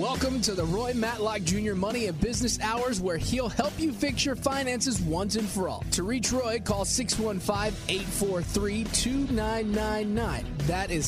Welcome to the Roy Matlock Jr. Money and Business Hours, where he'll help you fix your finances once and for all. To reach Roy, call 615-843-2999. That is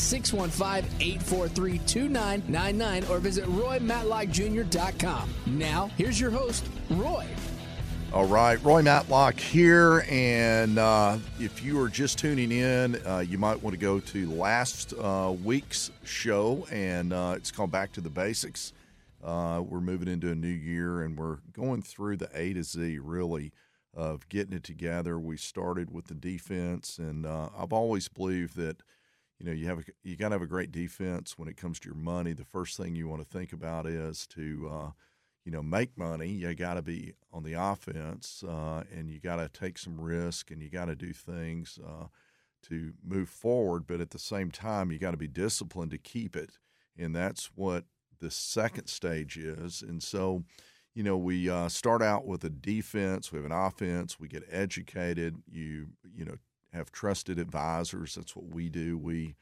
615-843-2999, or visit RoyMatlockJr.com. Now, here's your host, Roy. All right, Roy Matlock here, and if you are just tuning in, you might want to go to last week's show, and it's called Back to the Basics. We're moving into a new year, and we're going through the A to Z, really, of getting it together. We started with the defense, and I've always believed that, you got to have a great defense when it comes to your money. The first thing you want to think about is to make money. You got to be on the offense, and you got to take some risk, and you got to do things to move forward. But at the same time, you got to be disciplined to keep it, and that's what the second stage is. And so, we start out with a defense. We have an offense. We get educated. You have trusted advisors. That's what we do. We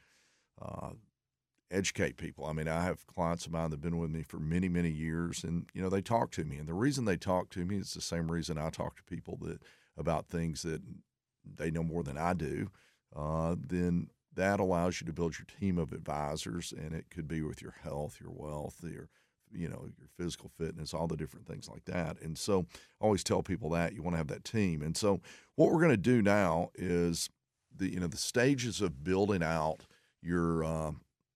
educate people. I mean, I have clients of mine that have been with me for many, many years, and, they talk to me. And the reason they talk to me is the same reason I talk to people about things that they know more than I do. Then that allows you to build your team of advisors, and it could be with your health, your wealth, your physical fitness, all the different things like that. And so I always tell people that you want to have that team. And so what we're going to do now is the stages of building out your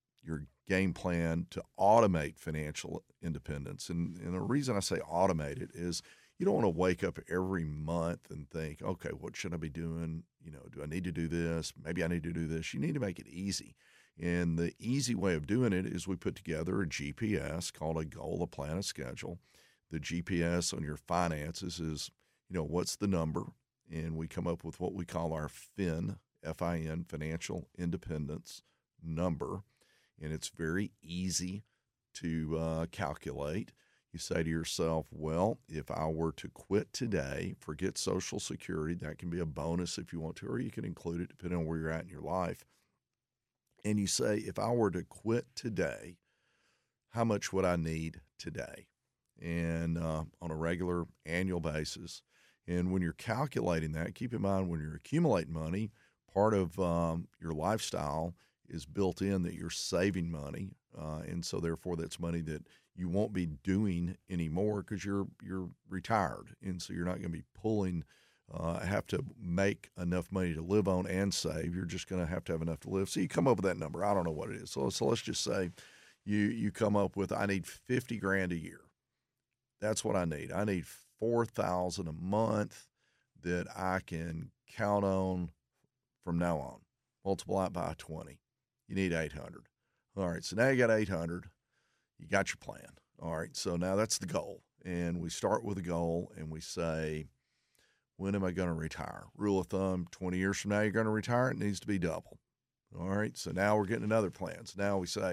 game plan to automate financial independence. And the reason I say automate it is you don't want to wake up every month and think, okay, what should I be doing? Do I need to do this? Maybe I need to do this. You need to make it easy. And the easy way of doing it is we put together a GPS called a goal, a plan, a schedule. The GPS on your finances is, what's the number? And we come up with what we call our FIN, F-I-N, financial independence number. And it's very easy to calculate. You say to yourself, well, if I were to quit today, forget Social Security, that can be a bonus if you want to, or you can include it depending on where you're at in your life. And you say, if I were to quit today, how much would I need today? And on a regular annual basis. And when you're calculating that, keep in mind when you're accumulating money, part of your lifestyle is built in that you're saving money, and so therefore that's money that you won't be doing anymore because you're retired, and so you're not going to be pulling, have to make enough money to live on and save. You're just going to have enough to live. So you come up with that number. I don't know what it is. So let's just say you come up with, I need $50,000 a year. That's what I need. I need $4,000 a month that I can count on from now on. Multiply it by 20. You need 800. All right, so now you got 800. You got your plan. All right, so now that's the goal. And we start with a goal, and we say, when am I going to retire? Rule of thumb, 20 years from now you're going to retire. It needs to be double. All right, so now we're getting another plan. So now we say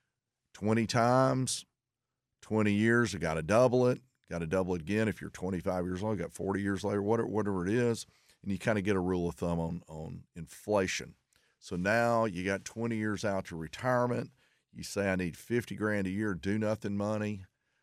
20 times, 20 years, I got to double it. Got to double it again if you're 25 years old, got 40 years later, whatever it is. And you kind of get a rule of thumb on inflation. So now you got 20 years out to retirement. You say, I need $50,000 a year, do nothing money.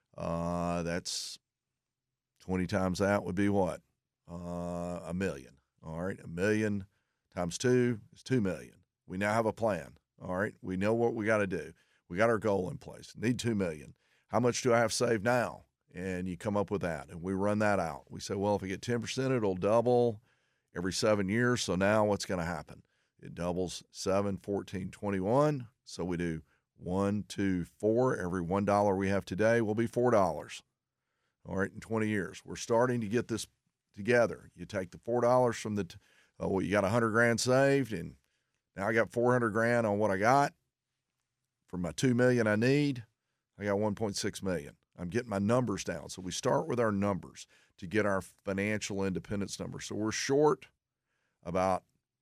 That's 20 times that would be what? $1 million. All right. $1 million times 2 is $2 million. We now have a plan. All right. We know what we got to do. We got our goal in place. Need $2 million. How much do I have saved now? And you come up with that, and we run that out. We say, well, if we get 10%, it'll double every 7 years. So now what's going to happen? It doubles 7, 14, 21. So we do 1, 2, 4. Every $1 we have today will be $4. All right, in 20 years. We're starting to get this together. You take the $4 from the, you got $100,000 saved, and now I got $400,000 on what I got. For my $2 million I need, I got $1.6 million. I'm getting my numbers down. So we start with our numbers to get our financial independence number. So we're short about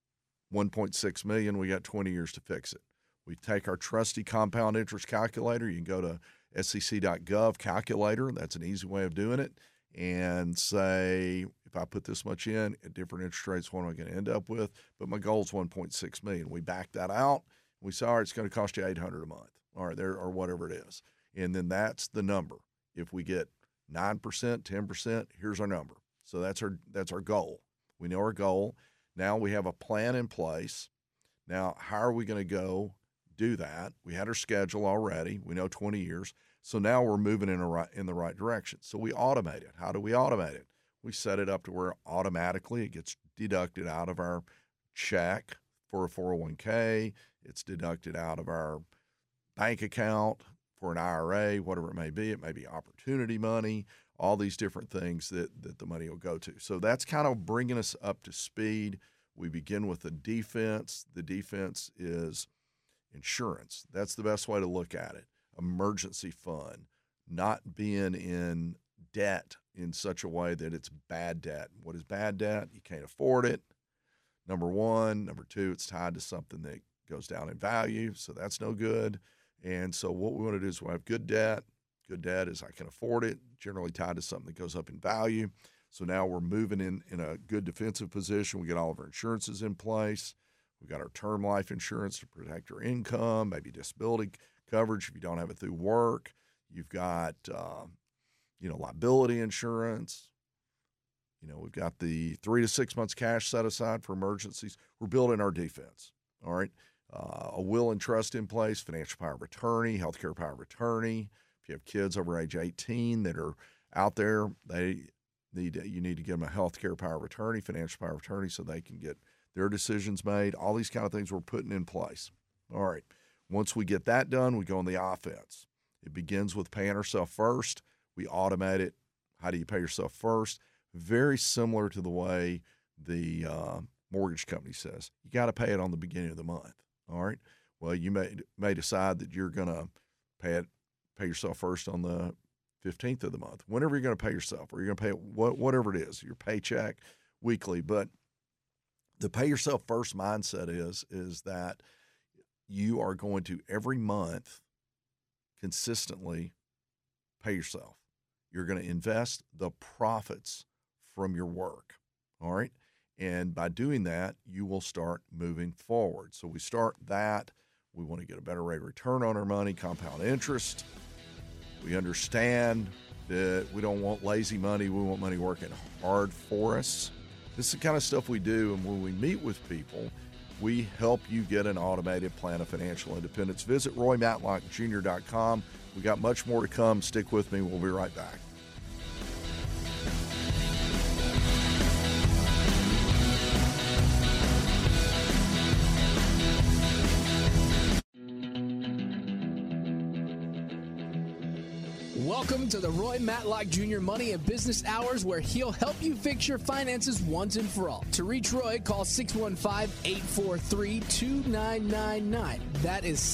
$1.6 million. We got 20 years to fix it. We take our trusty compound interest calculator. You can go to sec.gov calculator. That's an easy way of doing it. And say, if I put this much in at different interest rates, what am I going to end up with? But my goal is $1.6 million. We back that out. We say, all right, it's going to cost you $800 a month. All right, there, or whatever it is. And then that's the number. If we get 9%, 10%, here's our number. So that's our goal. We know our goal. Now we have a plan in place. Now, how are we going to go do that? We had our schedule already. We know 20 years. So now we're moving in the right direction. So we automate it. How do we automate it? We set it up to where automatically it gets deducted out of our check for a 401k. It's deducted out of our bank account for an IRA, whatever it may be. It may be opportunity money, all these different things that the money will go to. So that's kind of bringing us up to speed. We begin with the defense. The defense is insurance. That's the best way to look at it. Emergency fund, not being in debt in such a way that it's bad debt. What is bad debt? You can't afford it. Number one. Number two, it's tied to something that goes down in value, so that's no good. And so what we want to do is we have good debt. Good debt is I can afford it, generally tied to something that goes up in value. So now we're moving in a good defensive position. We get all of our insurances in place. We've got our term life insurance to protect our income, maybe disability coverage if you don't have it through work. You've got, liability insurance. We've got the 3 to 6 months cash set aside for emergencies. We're building our defense, all right? A will and trust in place, financial power of attorney, healthcare power of attorney. If you have kids over age 18 that are out there, you need to give them a healthcare power of attorney, financial power of attorney, so they can get their decisions made. All these kind of things we're putting in place. All right. Once we get that done, we go on the offense. It begins with paying ourselves first. We automate it. How do you pay yourself first? Very similar to the way the mortgage company says. You got to pay it on the beginning of the month. All right. Well, you may decide that you're going to pay yourself first on the 15th of the month. Whenever you're going to pay yourself, or you're going to pay whatever it is, your paycheck, weekly. But the pay yourself first mindset is that you are going to every month consistently pay yourself. You're going to invest the profits from your work. All right. And by doing that, you will start moving forward. So we start that. We want to get a better rate of return on our money, compound interest. We understand that we don't want lazy money. We want money working hard for us. This is the kind of stuff we do. And when we meet with people, we help you get an automated plan of financial independence. Visit RoyMatlockJr.com. We got much more to come. Stick with me. We'll be right back. Welcome to the Roy Matlock Jr. Money and Business Hours, where he'll help you fix your finances once and for all. To reach Roy, call 615-843-2999. That is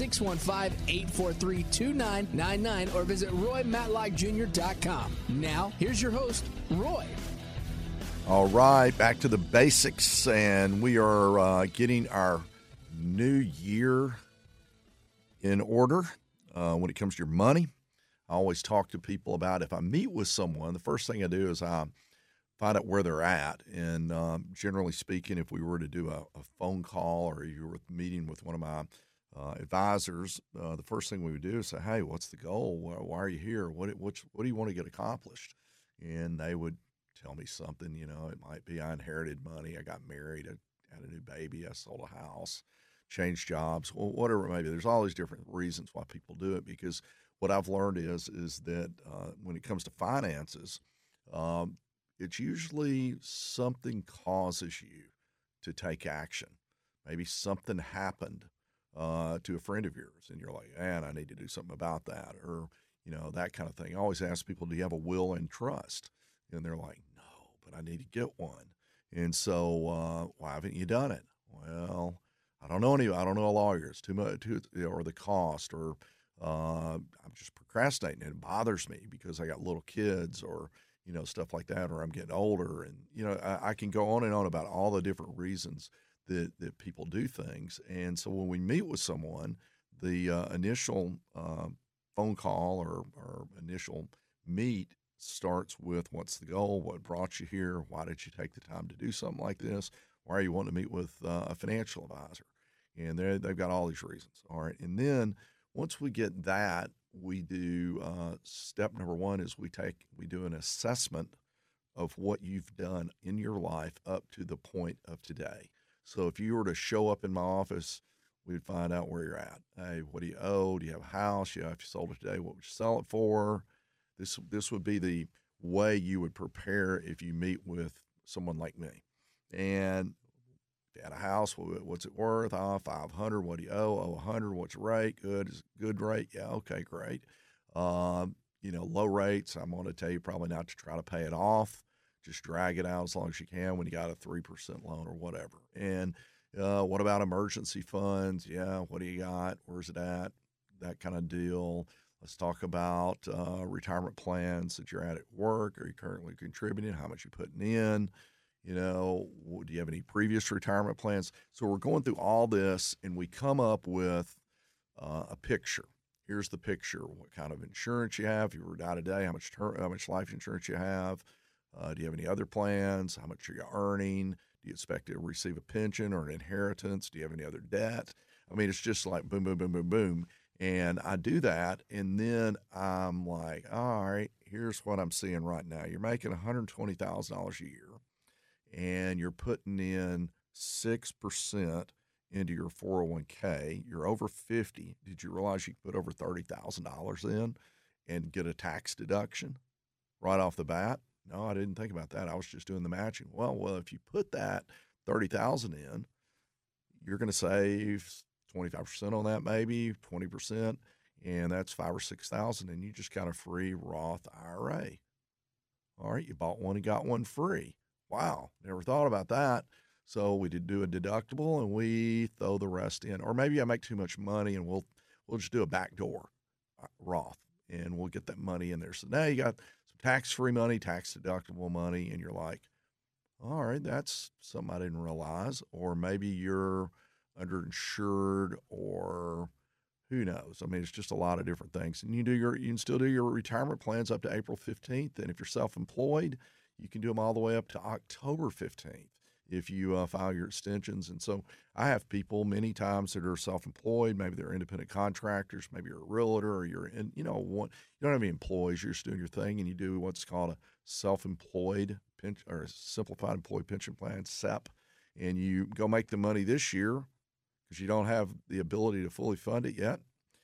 615-843-2999, or visit RoyMatlockJr.com. Now, here's your host, Roy. All right, back to the basics, and we are getting our new year in order when it comes to your money. I always talk to people about, if I meet with someone, the first thing I do is I find out where they're at. And generally speaking, if we were to do a phone call, or you were meeting with one of my advisors, the first thing we would do is say, hey, what's the goal? Why are you here? What do you want to get accomplished? And they would tell me something. It might be I inherited money, I got married, I had a new baby, I sold a house, changed jobs, well, whatever it may be. There's all these different reasons why people do it, because what I've learned is that when it comes to finances, it's usually something causes you to take action. Maybe something happened to a friend of yours, and you're like, man, I need to do something about that, or that kind of thing. I always ask people, do you have a will and trust? And they're like, no, but I need to get one. And so why haven't you done it? Well, I don't know a lawyer. It's too much, or the cost, or I'm just procrastinating. It bothers me because I got little kids, or stuff like that, or I'm getting older, and I can go on and on about all the different reasons that people do things. And so when we meet with someone, the initial phone call or initial meet starts with, what's the goal? What brought you here? Why did you take the time to do something like this? Why are you wanting to meet with a financial advisor? And they've got all these reasons. All right, and then once we get that we do step number one is we do an assessment of what you've done in your life up to the point of today. So if you were to show up in my office, we'd find out where you're at. Hey, what do you owe? Do you have a house? Yeah, if you sold it today, what would you sell it for? This would be the way you would prepare if you meet with someone like me. And if you had a house, what's it worth? 500. What do you owe? Oh, 100. What's your rate? Good. Is it good rate? Yeah. Okay, great. Low rates. I'm going to tell you probably not to try to pay it off. Just drag it out as long as you can when you got a 3% loan or whatever. And what about emergency funds? Yeah. What do you got? Where's it at? That kind of deal. Let's talk about retirement plans that you're at work. Are you currently contributing? How much you putting in? Do you have any previous retirement plans? So we're going through all this, and we come up with a picture. Here's the picture: what kind of insurance you have. If you were to die today, how much life insurance you have. Do you have any other plans? How much are you earning? Do you expect to receive a pension or an inheritance? Do you have any other debt? I mean, it's just like boom, boom, boom, boom, boom. And I do that, and then I'm like, all right, here's what I'm seeing right now. You're making $120,000 a year, and you're putting in 6% into your 401k. You're over 50. Did you realize you could put over $30,000 in and get a tax deduction right off the bat? No, I didn't think about that. I was just doing the matching. Well, if you put that 30,000 in, you're going to save 25% on that, maybe 20%, and that's 5,000 or 6,000, and you just got a free Roth IRA. All right, you bought one and got one free. Wow, never thought about that. So we did do a deductible, and we throw the rest in. Or maybe I make too much money, and we'll just do a backdoor Roth, and we'll get that money in there. So now you got some tax-free money, tax-deductible money, and you're like, all right, that's something I didn't realize. Or maybe you're underinsured, or who knows? I mean, it's just a lot of different things. And you can still do your retirement plans up to April 15th. And if you're self-employed, you can do them all the way up to October 15th if you file your extensions. And so I have people many times that are self-employed. Maybe they're independent contractors. Maybe you're a realtor, or you don't have any employees. You're just doing your thing, and you do what's called a self-employed pension, or a simplified employee pension plan, SEP. And you go make the money this year because you don't have the ability to fully fund it yet.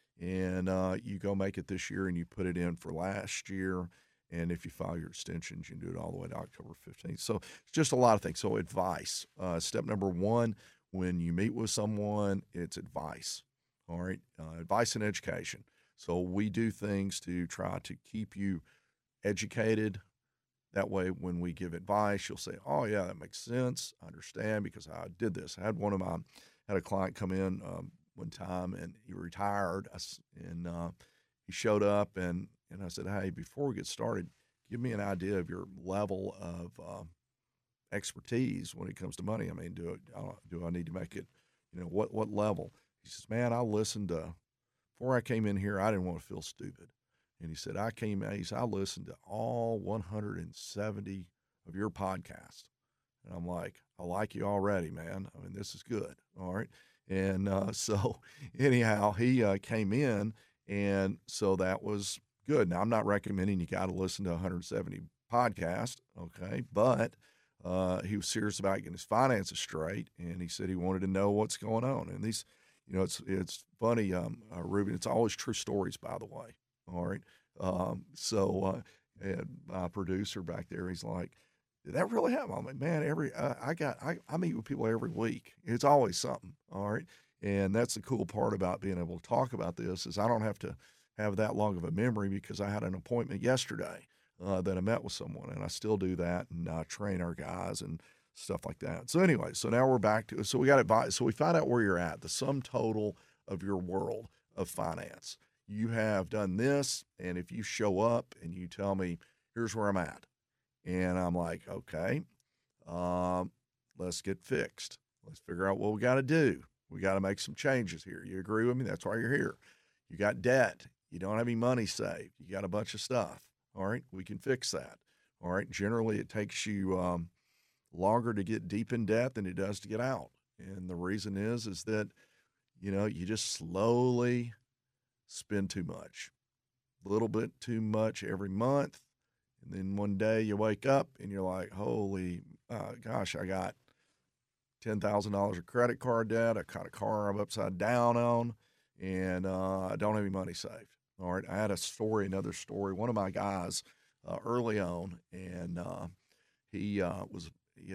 And you go make it this year, and you put it in for last year. And if you file your extensions, you can do it all the way to October 15th. So it's just a lot of things. So advice. Step number one, when you meet with someone, it's advice. All right? Advice and education. So we do things to try to keep you educated. That way, when we give advice, you'll say, oh, yeah, that makes sense. I understand because I did this. I had a client come in one time, and he retired, and he showed up, and I said, hey, before we get started, give me an idea of your level of expertise when it comes to money. I mean, do I need to make it, what level? He says, man, before I came in here, I didn't want to feel stupid. And he said, I listened to all 170 of your podcasts. And I'm like, I like you already, man. I mean, this is good. All right. And so anyhow, he came in, and so that was good. Now, I'm not recommending you got to listen to 170 podcasts, okay? But he was serious about getting his finances straight, and he said he wanted to know what's going on. And these, it's funny, Ruben, it's always true stories, by the way. All right. And my producer back there, he's like, did that really happen? I'm like, man, I meet with people every week. It's always something. All right. And that's the cool part about being able to talk about this is I don't have to have that long of a memory because I had an appointment yesterday that I met with someone, and I still do that and train our guys and stuff like that. So anyway, so now we're back to, so we got advice. So we find out where you're at, the sum total of your world of finance. You have done this, and if you show up and you tell me, here's where I'm at, and I'm like, okay, let's get fixed. Let's figure out what we got to do. We got to make some changes here. You agree with me? That's why you're here. You got debt. You don't have any money saved. You got a bunch of stuff. All right, we can fix that. All right, generally it takes you longer to get deep in debt than it does to get out. And the reason is that, you just slowly spend too much. little bit too much every month. And then one day you wake up and you're like, holy gosh, I got $10,000 of credit card debt. I got a car I'm upside down on, and I don't have any money saved. All right. I had another story. One of my guys early on, and he was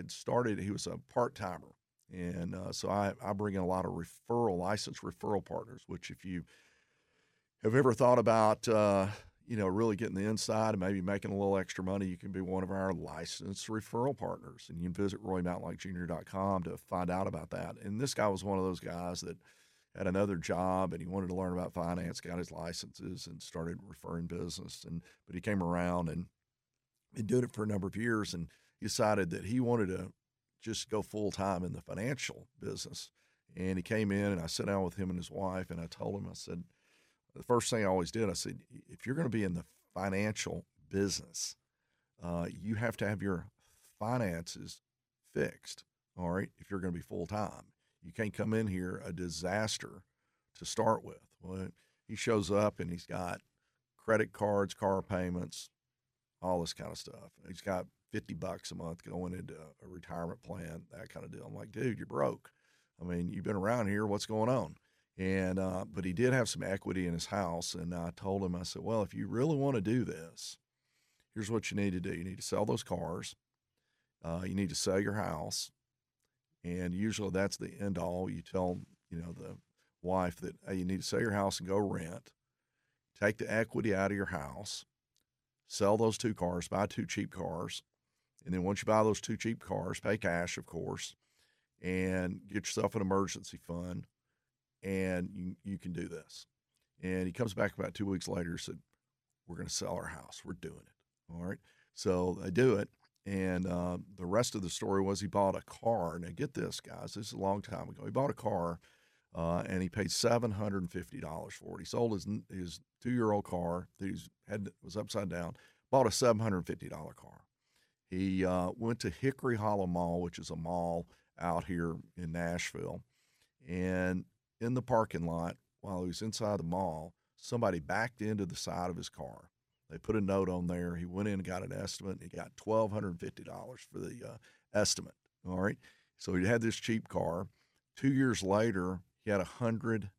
a part-timer. And so I bring in a lot of licensed referral partners, which if you have ever thought about, really getting the inside and maybe making a little extra money, you can be one of our licensed referral partners. And you can visit RoyMatlockJr.com to find out about that. And this guy was one of those guys that had another job and he wanted to learn about finance, got his licenses and started referring business. But he came around and been doing it for a number of years and decided that he wanted to just go full time in the financial business. And he came in and I sat down with him and his wife and I told him, I said, the first thing I always did, I said, if you're going to be in the financial business, you have to have your finances fixed, all right, if you're going to be full-time. You can't come in here a disaster to start with. Well, he shows up and he's got credit cards, car payments, all this kind of stuff. He's got $50 a month going into a retirement plan, that kind of deal. I'm like, dude, you're broke. I mean, you've been around here. What's going on? And but he did have some equity in his house, and I told him, I said, well, if you really want to do this, here's what you need to do. You need to sell those cars. You need to sell your house, and usually that's the end all. You tell the wife that, hey, you need to sell your house and go rent. Take the equity out of your house, sell those 2 cars, buy 2 cheap cars, and then once you buy those 2 cheap cars, pay cash, of course, and get yourself an emergency fund. And you can do this. And he comes back about 2 weeks later and said, we're going to sell our house. We're doing it. All right. So they do it. And the rest of the story was he bought a car. Now get this, guys. This is a long time ago. He bought a car and he paid $750 for it. He sold his 2-year-old car that was upside down, bought a $750 car. He went to Hickory Hollow Mall, which is a mall out here in Nashville. And in the parking lot, while he was inside the mall, somebody backed into the side of his car. They put a note on there. He went in and got an estimate, and he got $1,250 for the estimate. All right. So he had this cheap car. 2 years later, he had $100,000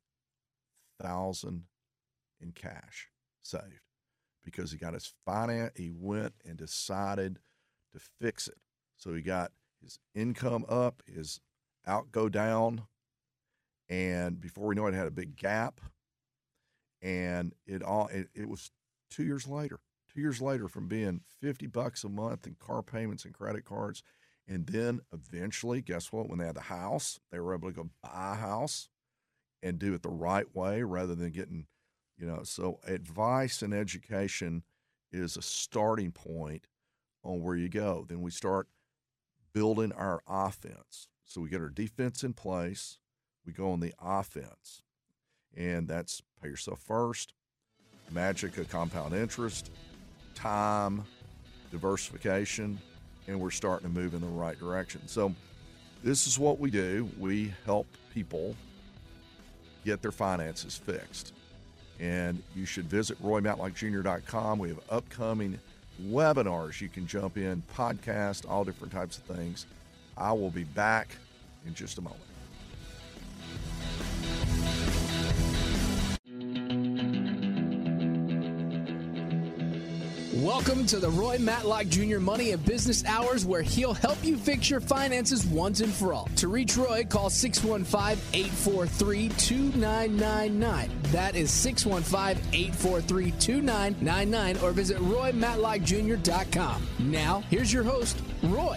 in cash saved because he got his finance. He went and decided to fix it. So he got his income up, his outgo down. And before we know it, had a big gap. And it was 2 years later. 2 years later from being $50 a month in car payments and credit cards. And then eventually, guess what? When they had the house, they were able to go buy a house and do it the right way rather than getting, so advice and education is a starting point on where you go. Then we start building our offense. So we get our defense in place. We go on the offense, and that's pay yourself first, magic of compound interest, time, diversification, and we're starting to move in the right direction. So this is what we do. We help people get their finances fixed. And you should visit RoyMatlockJr.com. We have upcoming webinars. You can jump in, podcast, all different types of things. I will be back in just a moment. Welcome to the Roy Matlock Jr. Money and Business Hours, where he'll help you fix your finances once and for all. To reach Roy, call 615-843-2999. That is 615-843-2999, or visit RoyMatlockJr.com. Now, here's your host, Roy.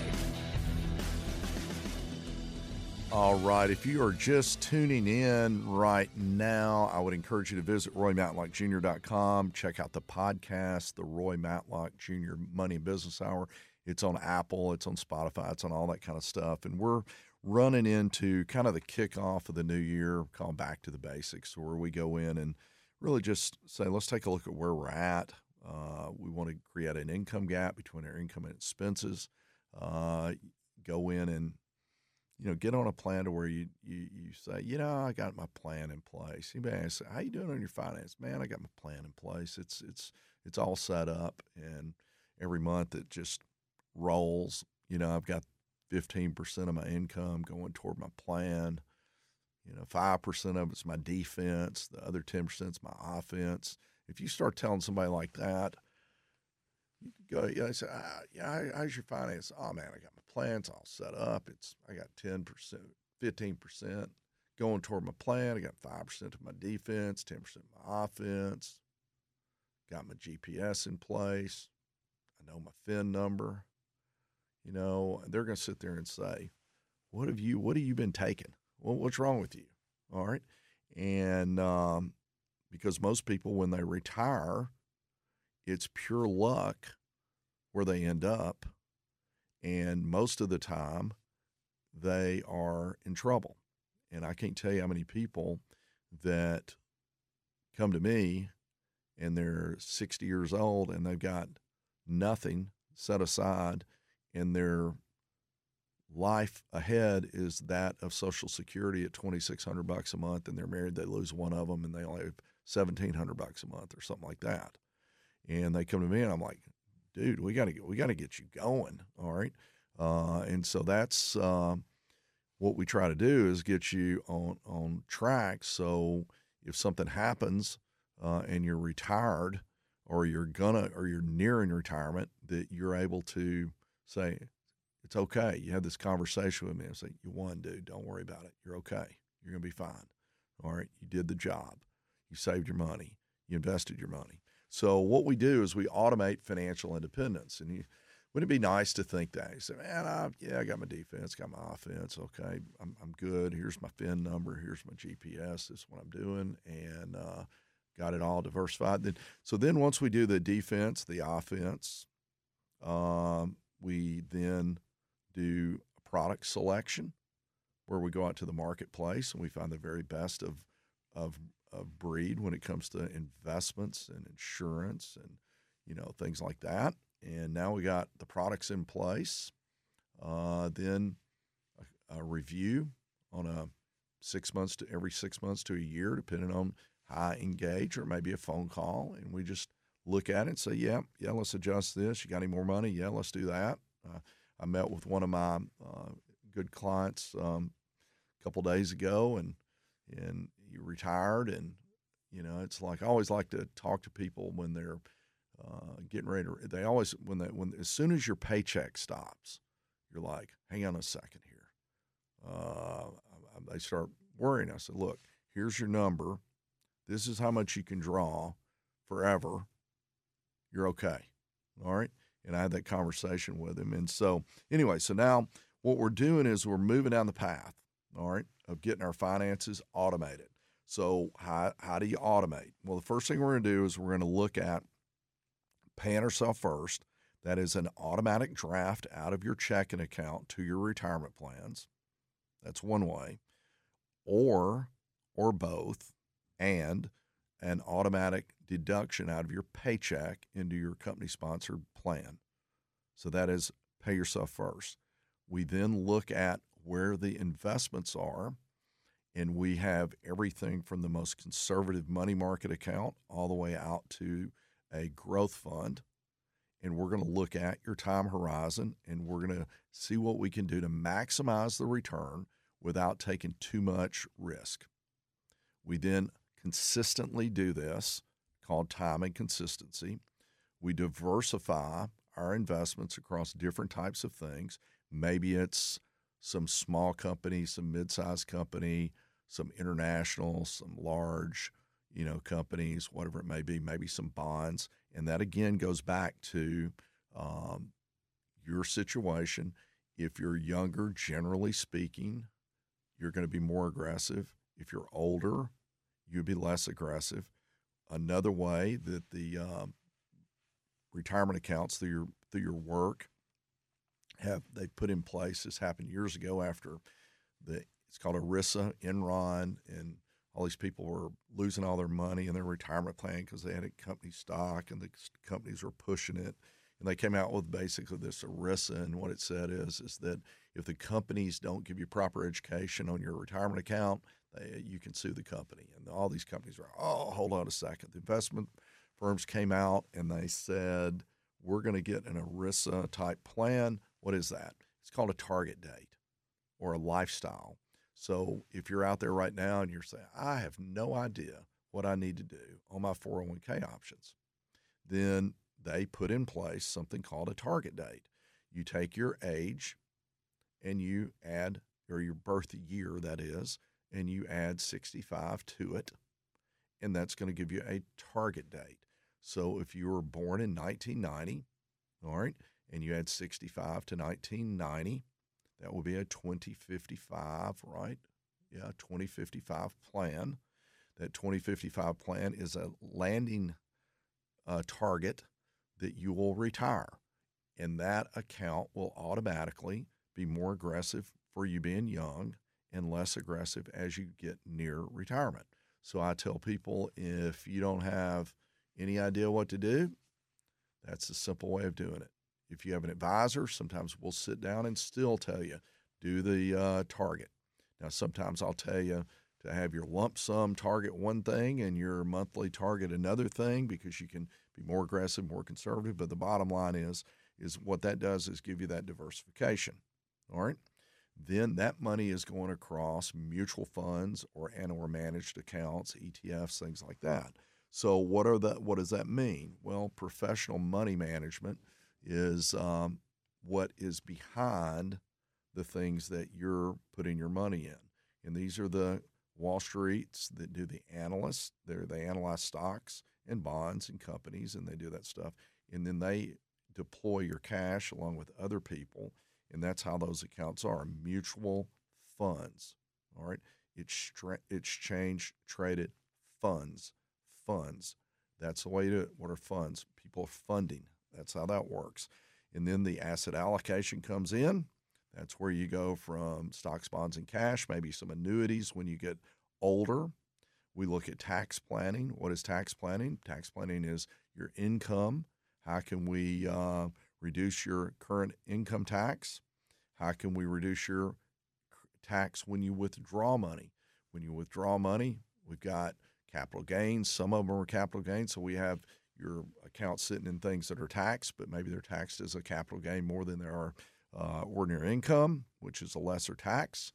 All right. If you are just tuning in right now, I would encourage you to visit RoyMatlockJr.com. Check out the podcast, the Roy Matlock Jr. Money and Business Hour. It's on Apple. It's on Spotify. It's on all that kind of stuff. And we're running into kind of the kickoff of the new year called Back to the Basics, where we go in and really just say, let's take a look at where we're at. We want to create an income gap between our income and expenses. Go in and get on a plan to where you say, I got my plan in place. Anybody asks, how you doing on your finance? Man, I got my plan in place. It's all set up, and every month it just rolls. I've got 15% of my income going toward my plan. 5% of it's my defense. The other 10% is my offense. If you start telling somebody like that, you could go, say, how's your finance? Oh, man, I got my plans all set up. I got 10%, 15% going toward my plan. I got 5% of my defense, 10% of my offense. Got my GPS in place. I know my FIN number. They're going to sit there and say, what have you been taking? Well, what's wrong with you? All right. And because most people, when they retire, it's pure luck where they end up. And most of the time, they are in trouble. And I can't tell you how many people that come to me and they're 60 years old and they've got nothing set aside, and their life ahead is that of Social Security at $2,600 a month, and they're married, they lose one of them, and they only have $1,700 a month or something like that. And they come to me, and I'm like, dude, we got to get you going, all right? And so that's what we try to do, is get you on track. So if something happens and you're retired, or you're nearing retirement, that you're able to say, it's okay. You had this conversation with me and say, you won, dude. Don't worry about it. You're okay. You're going to be fine. All right. You did the job. You saved your money. You invested your money. So what we do is we automate financial independence. And wouldn't it be nice to think that? You say, man, I got my defense, got my offense. Okay, I'm good. Here's my FIN number. Here's my GPS. This is what I'm doing. And got it all diversified. So then once we do the defense, the offense, we then do a product selection where we go out to the marketplace and we find the very best of breed when it comes to investments and insurance and things like that. And now we got the products in place. Then a review on every 6 months to a year, depending on how I engage, or maybe a phone call, and we just look at it and say, yeah, let's adjust this. You got any more money? Yeah, let's do that. I met with one of my good clients a couple days ago, and he retired, and it's like I always like to talk to people when they're getting ready to. They always when as soon as your paycheck stops, you're like, hang on a second here. They start worrying. I said, look, here's your number. This is how much you can draw forever. You're okay. All right. And I had that conversation with him. And so anyway, so now what we're doing is we're moving down the path, all right, of getting our finances automated. So how do you automate? Well, the first thing we're going to do is we're going to look at paying ourselves first. That is an automatic draft out of your checking account to your retirement plans. That's one way. Or both. And an automatic deduction out of your paycheck into your company-sponsored plan. So that is pay yourself first. We then look at where the investments are, and we have everything from the most conservative money market account all the way out to a growth fund. And we're going to look at your time horizon, and we're going to see what we can do to maximize the return without taking too much risk. We then consistently do this, called time and consistency. We diversify our investments across different types of things. Maybe it's some small company, some mid-sized company, some international, some large, companies, whatever it may be, maybe some bonds. And that, again, goes back to your situation. If you're younger, generally speaking, you're going to be more aggressive. If you're older, you'd be less aggressive. Another way that the retirement accounts through your work they put in place, this happened years ago after it's called ERISA, Enron, and all these people were losing all their money in their retirement plan because they had a company stock and the companies were pushing it. And they came out with basically this ERISA, and what it said is that if the companies don't give you proper education on your retirement account, you can sue the company. And all these companies are, oh, hold on a second. The investment firms came out and they said, we're going to get an ERISA type plan. What is that? It's called a target date or a lifestyle. So if you're out there right now and you're saying, I have no idea what I need to do on my 401k options, then they put in place something called a target date. You take your age and you add, or your birth year, that is, and you add 65 to it, and that's going to give you a target date. So if you were born in 1990, all right, and you add 65 to 1990, that will be a 2055, right? Yeah, 2055 plan. That 2055 plan is a landing target that you will retire. And that account will automatically be more aggressive for you being young and less aggressive as you get near retirement. So I tell people, if you don't have any idea what to do, that's a simple way of doing it. If you have an advisor, sometimes we'll sit down and still tell you, do the target. Now, sometimes I'll tell you to have your lump sum target one thing and your monthly target another thing because you can be more aggressive, more conservative. But the bottom line is what that does is give you that diversification. All right. Then that money is going across mutual funds or managed accounts, ETFs, things like that. So what does that mean? Well, professional money management is what is behind the things that you're putting your money in. And these are the Wall Streets that do the analysts. They analyze stocks and bonds and companies, and they do that stuff. And then they deploy your cash along with other people, and that's how those accounts are, mutual funds. All right? Exchange traded funds. That's the way to do it. What are funds? People are funding. That's how that works. And then the asset allocation comes in. That's where you go from stocks, bonds, and cash, maybe some annuities when you get older. We look at tax planning. What is tax planning? Tax planning is your income. How can we reduce your current income tax? How can we reduce your tax when you withdraw money? When you withdraw money, we've got capital gains. Some of them are capital gains, so we have your account sitting in things that are taxed, but maybe they're taxed as a capital gain more than they are ordinary income, which is a lesser tax.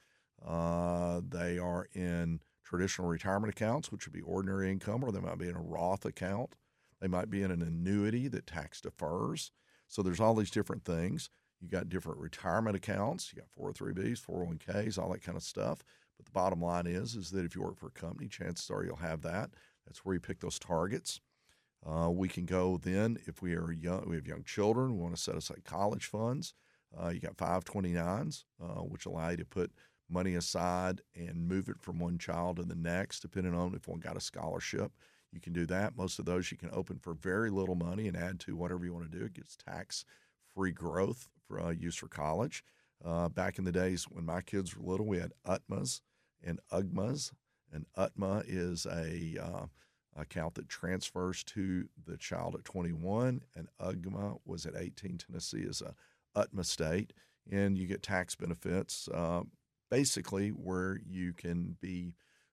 They are in traditional retirement accounts, which would be ordinary income, or they might be in a Roth account. They might be in an annuity that tax defers. So there's all these different things. You got different retirement accounts. You got 403Bs, 401Ks, all that kind of stuff. But the bottom line is that if you work for a company, chances are you'll have that. That's where you pick those targets. We can go then, if we are young, we have young children, we want to set aside college funds. You got 529s, which allow you to put money aside and move it from one child to the next, depending on if one got a scholarship. You can do that. Most of those you can open for very little money and add to whatever you want to do. It gets tax-free growth for use for college. Back in the days when my kids were little, we had UTMAs and UGMAs. And UTMA is a account that transfers to the child at 21, and UGMA was at 18. Tennessee is a UTMA state, and you get tax benefits basically where you can be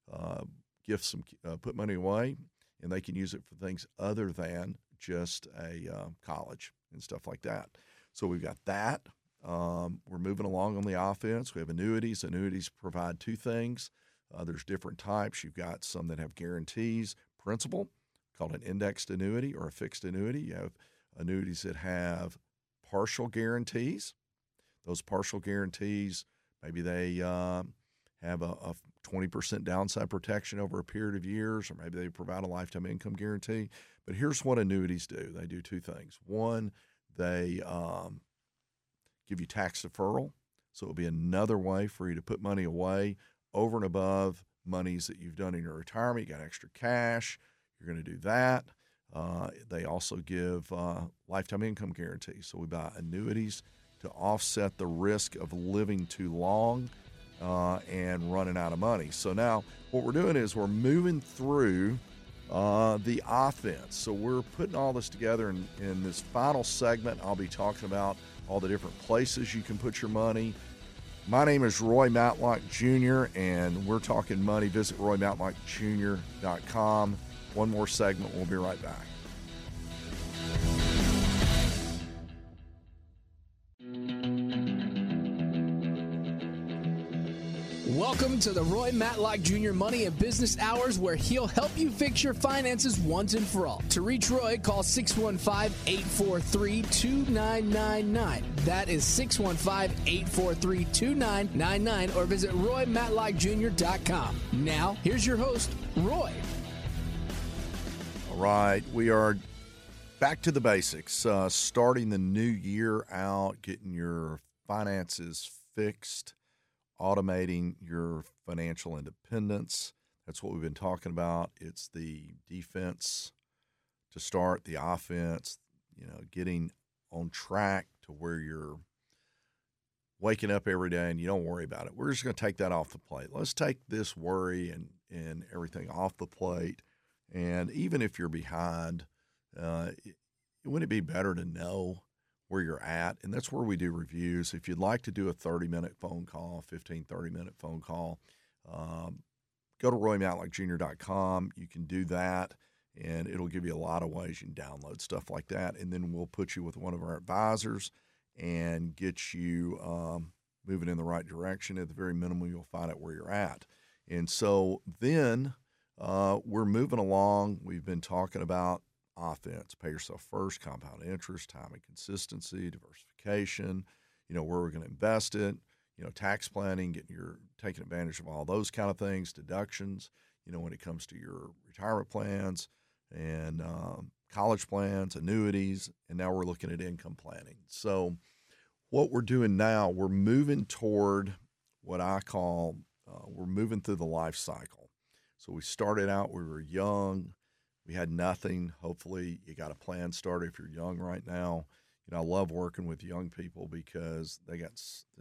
put money away, and they can use it for things other than just a college and stuff like that. So we've got that. We're moving along on the offense. We have annuities. Annuities provide two things. There's different types. You've got some that have guarantees, principal, called an indexed annuity or a fixed annuity. You have annuities that have partial guarantees. Those partial guarantees, maybe they have a 20% downside protection over a period of years, or maybe they provide a lifetime income guarantee. But here's what annuities do. They do two things. One, they give you tax deferral. So it'll be another way for you to put money away over and above monies that you've done in your retirement. You got extra cash. You're going to do that. They also give lifetime income guarantees. So we buy annuities to offset the risk of living too long and running out of money. So now what we're doing is we're moving through the offense. So we're putting all this together in this final segment. I'll be talking about all the different places you can put your money. My name is Roy Matlock Jr., and we're talking money. Visit RoyMatlockJr.com. One more segment. We'll be right back. Welcome to the Roy Matlock Jr. Money and Business Hours, where he'll help you fix your finances once and for all. To reach Roy, call 615-843-2999. That is 615-843-2999, or visit RoyMatlockJr.com. Now, here's your host, Roy. All right, we are back to the basics. Starting the new year out, getting your finances fixed, automating your financial independence. That's what we've been talking about. It's the defense to start, the offense, getting on track to where you're waking up every day and you don't worry about it. We're just going to take that off the plate. Let's take this worry and everything off the plate. And even if you're behind, wouldn't it be better to know where you're at? And that's where we do reviews. If you'd like to do a 30-minute phone call, 30-minute phone call, go to RoyMatlockJr.com. You can do that, and it'll give you a lot of ways you can download stuff like that. And then we'll put you with one of our advisors and get you moving in the right direction. At the very minimum, you'll find out where you're at. And so then we're moving along. We've been talking about offense, pay yourself first, compound interest, time and consistency, diversification, where we're going to invest it, tax planning, taking advantage of all those kind of things, deductions, when it comes to your retirement plans and college plans, annuities, and now we're looking at income planning. So what we're doing now, we're moving toward what I call, we're moving through the life cycle. So we started out, we were young, we had nothing. Hopefully you got a plan started if you're young right now. I love working with young people because you got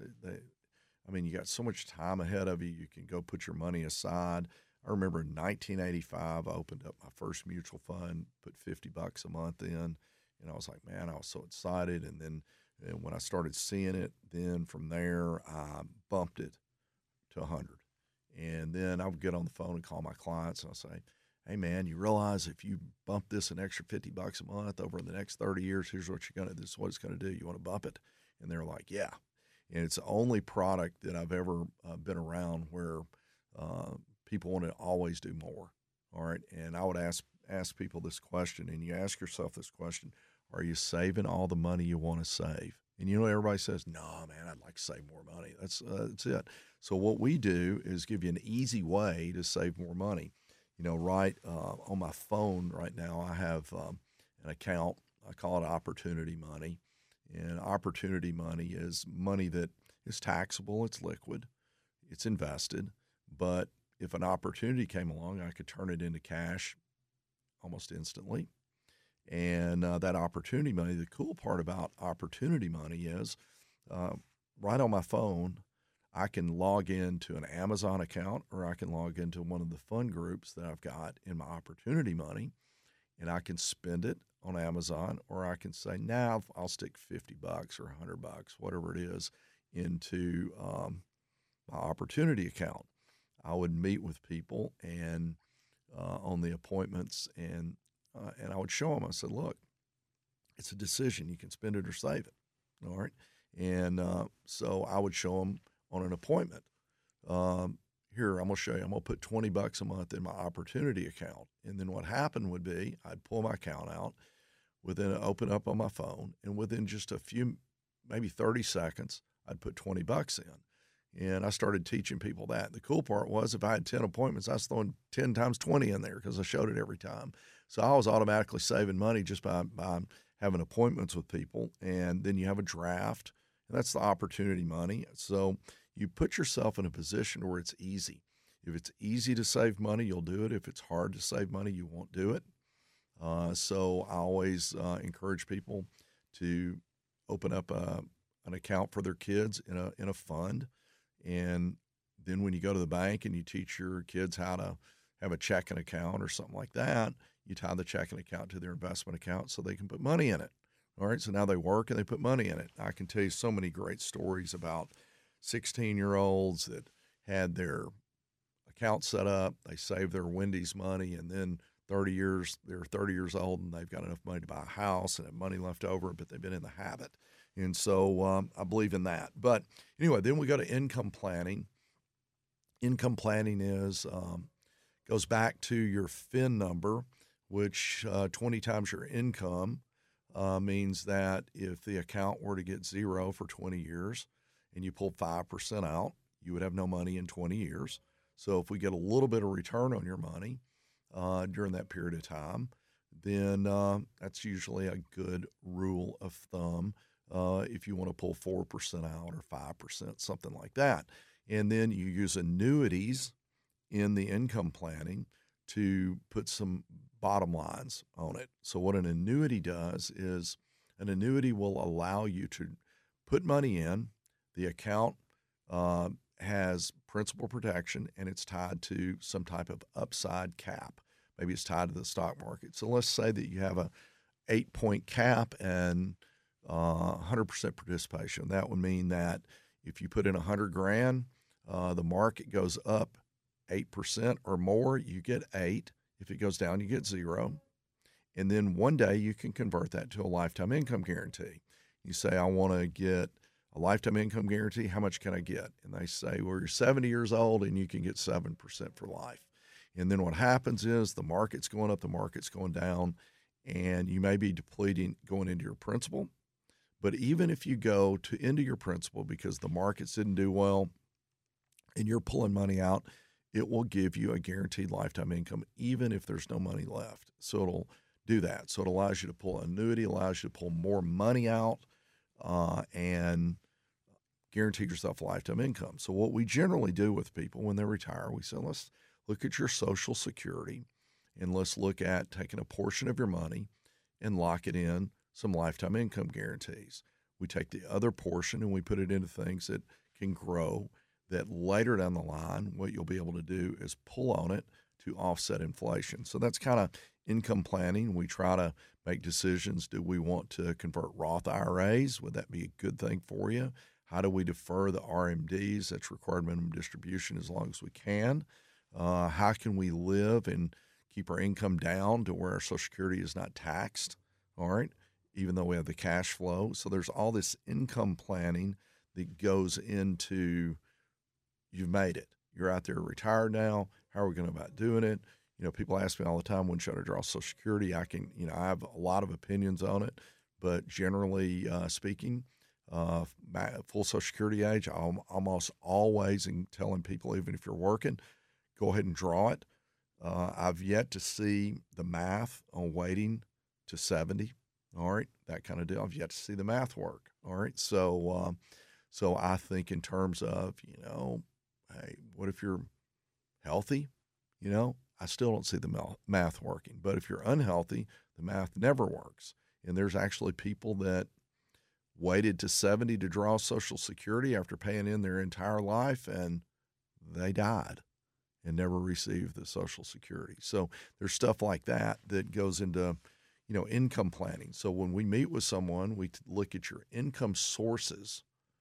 so much time ahead of you. You can go put your money aside. I remember in 1985, I opened up my first mutual fund, put $50 a month in, and I was like, man, I was so excited. And then when I started seeing it, then from there, I bumped it to 100. And then I would get on the phone and call my clients and I'll say, hey man, you realize if you bump this an extra $50 a month over the next 30 years, here's what this is what it's going to do. You want to bump it? And they're like, yeah. And it's the only product that I've ever been around where people want to always do more. All right. And I would ask people this question, and you ask yourself this question: are you saving all the money you want to save? And everybody says, no, man, I'd like to save more money. That's it. So what we do is give you an easy way to save more money. Right on my phone right now, I have an account. I call it Opportunity Money. And Opportunity Money is money that is taxable, it's liquid, it's invested. But if an opportunity came along, I could turn it into cash almost instantly. And that Opportunity Money, the cool part about Opportunity Money is right on my phone, I can log into an Amazon account, or I can log into one of the fund groups that I've got in my Opportunity Money, and I can spend it on Amazon, or I can say, now I'll stick $50 or $100, whatever it is, into my Opportunity account. I would meet with people and on the appointments, and I would show them. I said, look, it's a decision. You can spend it or save it. All right. And so I would show them on an appointment. Here, I'm going to show you. I'm going to put $20 a month in my Opportunity account. And then what happened would be I'd pull my account out, open up on my phone, and within just a few, maybe 30 seconds, I'd put $20 in. And I started teaching people that. The cool part was if I had 10 appointments, I was throwing 10 times 20 in there because I showed it every time. So I was automatically saving money just by having appointments with people. And then you have a draft, and that's the Opportunity Money. So you put yourself in a position where it's easy. If it's easy to save money, you'll do it. If it's hard to save money, you won't do it. So I always encourage people to open up an account for their kids in a fund. And then when you go to the bank and you teach your kids how to have a checking account or something like that, you tie the checking account to their investment account so they can put money in it. All right, so now they work and they put money in it. I can tell you so many great stories about 16-year-olds that had their account set up, they saved their Wendy's money, and then they're 30 years old and they've got enough money to buy a house and have money left over, but they've been in the habit. And so I believe in that. But anyway, then we go to income planning. Income planning goes back to your FIN number, which 20 times your income means that if the account were to get zero for 20 years and you pull 5% out, you would have no money in 20 years. So if we get a little bit of return on your money during that period of time, then that's usually a good rule of thumb if you want to pull 4% out or 5%, something like that. And then you use annuities in the income planning to put some bottom lines on it. So what an annuity does is an annuity will allow you to put money in. The account has principal protection, and it's tied to some type of upside cap. Maybe it's tied to the stock market. So let's say that you have a 8-point cap and 100% participation. That would mean that if you put in $100,000, the market goes up 8% or more, you get 8. If it goes down, you get 0. And then one day you can convert that to a lifetime income guarantee. You say, I want to get a lifetime income guarantee. How much can I get? And they say, well, you're 70 years old and you can get 7% for life. And then what happens is the market's going up, the market's going down, and you may be depleting going into your principal. But even if you go into your principal because the markets didn't do well and you're pulling money out, it will give you a guaranteed lifetime income, even if there's no money left. So it'll do that. So it allows you to pull an annuity, allows you to pull more money out, and guarantee yourself a lifetime income. So what we generally do with people when they retire, we say, let's look at your Social Security and let's look at taking a portion of your money and lock it in some lifetime income guarantees. We take the other portion and we put it into things that can grow, that later down the line, what you'll be able to do is pull on it to offset inflation. So that's kind of income planning. We try to make decisions. Do we want to convert Roth IRAs? Would that be a good thing for you? How do we defer the RMDs? That's required minimum distribution as long as we can. How can we live and keep our income down to where our Social Security is not taxed? All right, even though we have the cash flow. So there's all this income planning that goes into you've made it. You're out there retired now. How are we going about doing it? You know, people ask me all the time, when should I draw Social Security? I have a lot of opinions on it, but generally speaking, full Social Security age, I'm almost always telling people, even if you're working, go ahead and draw it. I've yet to see the math on waiting to 70. All right, that kind of deal. I've yet to see the math work. All right, so I think in terms of, hey, what if you're healthy? I still don't see the math working. But if you're unhealthy, the math never works. And there's actually people that waited to 70 to draw Social Security after paying in their entire life, and they died and never received the Social Security. So there's stuff like that that goes into, income planning. So when we meet with someone, we look at your income sources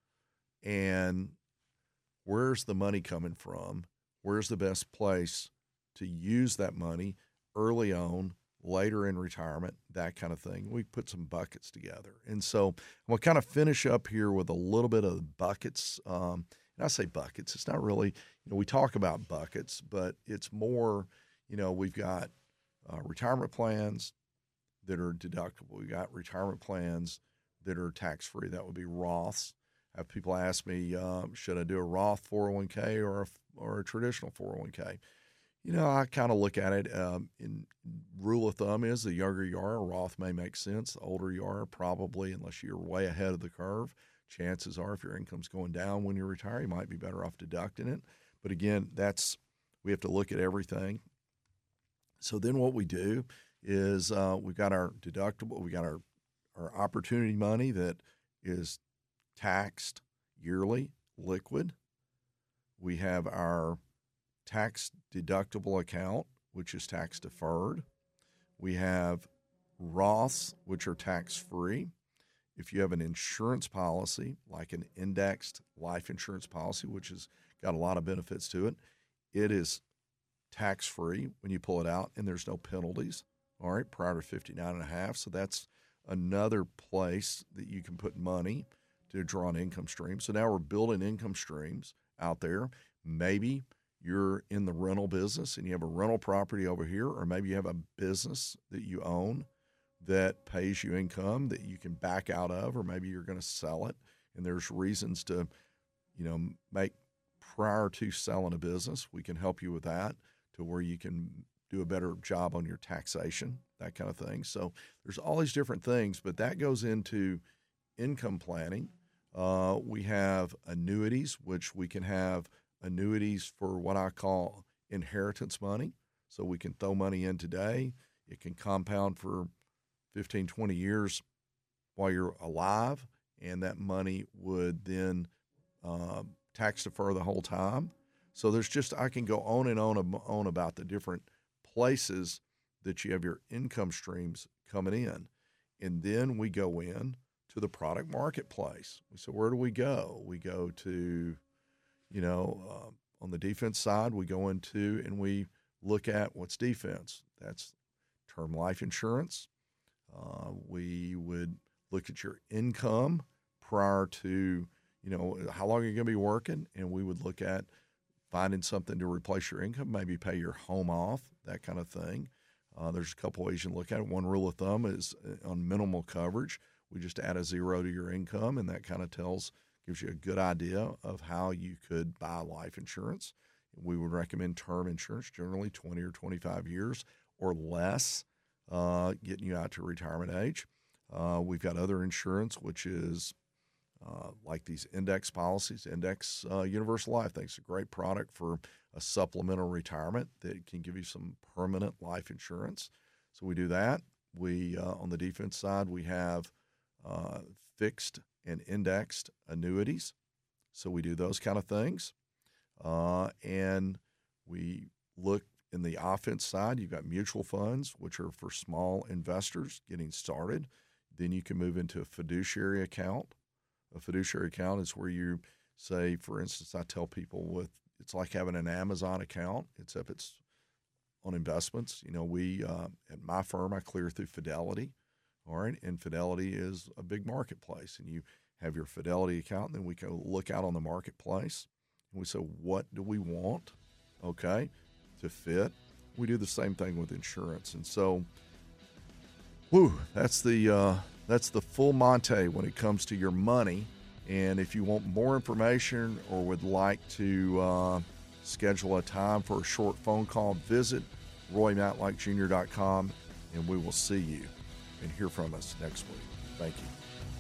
and where's the money coming from? Where's the best place to use that money early on, later in retirement, that kind of thing. We put some buckets together. And so we'll kind of finish up here with a little bit of buckets. And I say buckets, it's not really, we talk about buckets, but it's more, we've got retirement plans that are deductible. We got retirement plans that are tax-free. That would be Roths. I have people ask me, should I do a Roth 401k or a traditional 401k? I kind of look at it in rule of thumb is the younger you are, a Roth may make sense. The older you are, probably, unless you're way ahead of the curve, chances are if your income's going down when you retire, you might be better off deducting it. But again, we have to look at everything. So then what we do is we've got our deductible, we got our opportunity money that is taxed yearly, liquid. We have our tax deductible account, which is tax deferred. We have Roths, which are tax free. If you have an insurance policy, like an indexed life insurance policy, which has got a lot of benefits to it, it is tax free when you pull it out, and there's no penalties. All right, prior to 59 and a half. So that's another place that you can put money to draw an income stream. So now we're building income streams out there. Maybe you're in the rental business and you have a rental property over here, or maybe you have a business that you own that pays you income that you can back out of, or maybe you're going to sell it. And there's reasons to, make prior to selling a business. We can help you with that to where you can do a better job on your taxation, that kind of thing. So there's all these different things, but that goes into income planning. We have annuities, which we can have annuities for what I call inheritance money. So we can throw money in today. It can compound for 15, 20 years while you're alive, and that money would then tax defer the whole time. So I can go on and on about the different places that you have your income streams coming in. And then we go in to the product marketplace. So where do we go? We go to, on the defense side, we go into and we look at what's defense. That's term life insurance. We would look at your income prior to, how long are you going to be working? And we would look at finding something to replace your income, maybe pay your home off, that kind of thing. There's a couple ways you can look at it. One rule of thumb is on minimal coverage. We just add a zero to your income, and that kind of gives you a good idea of how you could buy life insurance. We would recommend term insurance, generally 20 or 25 years or less, getting you out to retirement age. We've got other insurance, which is like these index policies. Index Universal Life, I think, is a great product for a supplemental retirement that can give you some permanent life insurance. So we do that. We on the defense side, we have fixed and indexed annuities. So we do those kind of things. And we look in the offense side, you've got mutual funds, which are for small investors getting started. Then you can move into a fiduciary account. A fiduciary account is where you say, for instance, I tell people it's like having an Amazon account, except it's on investments. We at my firm, I clear through Fidelity. All right, and Fidelity is a big marketplace, and you have your Fidelity account, and then we go look out on the marketplace, and we say, what do we want, okay, to fit? We do the same thing with insurance, and so, that's the full Monte when it comes to your money. And if you want more information or would like to schedule a time for a short phone call, visit RoyMatlockJr.com, and we will see you and hear from us next week. Thank you.